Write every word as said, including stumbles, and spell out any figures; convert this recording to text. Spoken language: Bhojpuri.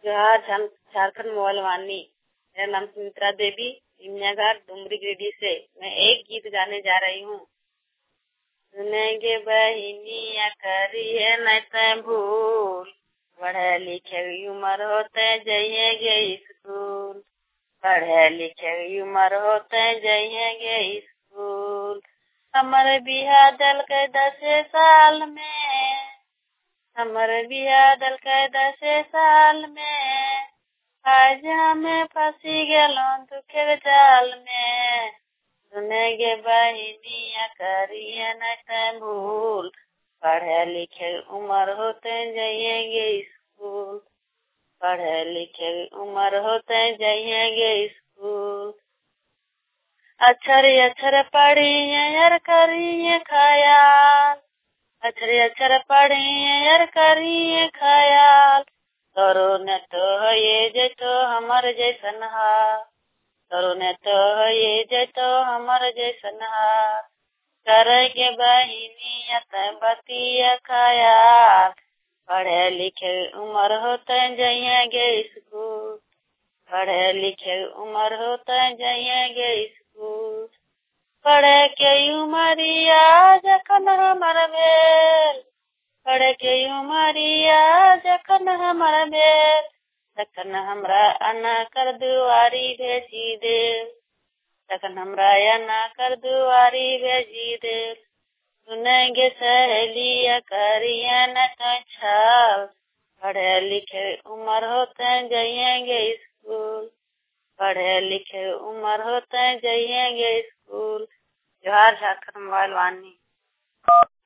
जोहार झार- झारखंड मोबाइल वानी। मेरा नाम सुमित्रा देवी, इमनियाघाट डुमरी गिरिडीह से। मैं एक गीत गाने जा रही हूँ। सुनेंगे बहिनिया करी है न तै भूल, पढ़े लिखे उम्र होते जाइएगे स्कूल, पढ़े लिखे उम्र होते जाइएगे स्कूल। हमर बिहा दल के दसे साल में, हमर बिहा दल के दसे साल में, आज हमें फंसी गेलों दुखे जाल में। सुनेंगे बहिनिया करिए न तै भूल, पढ़े लिखे उम्र होते जाइएगे स्कूल, पढ़े लिखे उम्र होते जाइएगे स्कूल। अक्षर अक्षर पढ़िए यार करिए ख्याल, अक्षर अक्षर पढ़िए यार करिए ख्याल। तोरो ने तो ये जैतो हमर जैसन हाल, तोरो ने तो ये जैतो हमर जैसन हाल। करेंगे बहिनिया तै बतिया ख्याल, पढ़े लिखे उम्र होते जाइएगे स्कूल, पढ़े लिखे उम्र होते जाइएगे स्कूल। पढ़े के उमरिया जखन हमर भेल, पढ़े के उमरिया जखन हमर भेल, तखन हमरा अना कर दुआरी भेजी दे, तखन हमरा अना कर दुआरी भेजी दे। सुनेंगे सहेलिया करिए न तै छाल, पढ़े लिखे उम्र होते जाइएगे स्कूल, पढ़े लिखे उम्र होते जाइएगे स्कूल। जोहार झारखंड मोबाइल वानी।